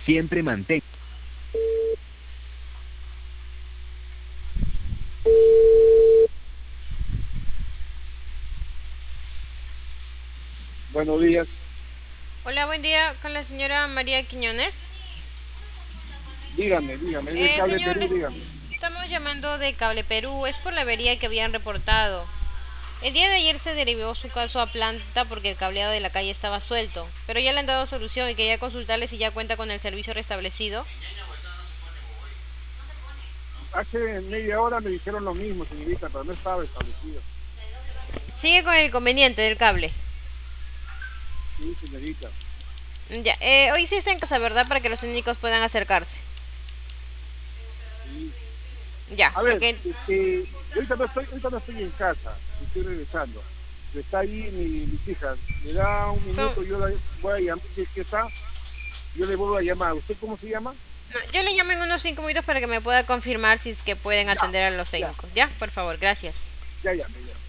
Siempre mantén. Buenos días. Hola, buen día con la señora María Quiñones. Dígame, es de Cable Señor, Perú, dígame. estamos llamando de Cable Perú, es por la avería que habían reportado. El día de ayer se derivó su caso a planta porque el cableado de la calle estaba suelto, pero ya le han dado solución y quería consultarle si ya cuenta con el servicio restablecido. Hace media hora me dijeron lo mismo, señorita, pero no estaba establecido. Sigue con el inconveniente del cable. Sí, señorita. Ya, hoy sí está en casa, ¿verdad? Para que los técnicos puedan acercarse. Sí. Ya, A ver, porque yo ahorita no estoy en casa, estoy regresando. Está ahí mis hijas. Me da un con- minuto, yo la voy a llamar, si es que está, yo le vuelvo a llamar. ¿Usted cómo se llama? no, yo le llamo en unos 5 minutos para que me pueda confirmar si es que pueden Ya, atender a los ya, técnicos. Ya, por favor, gracias. ya.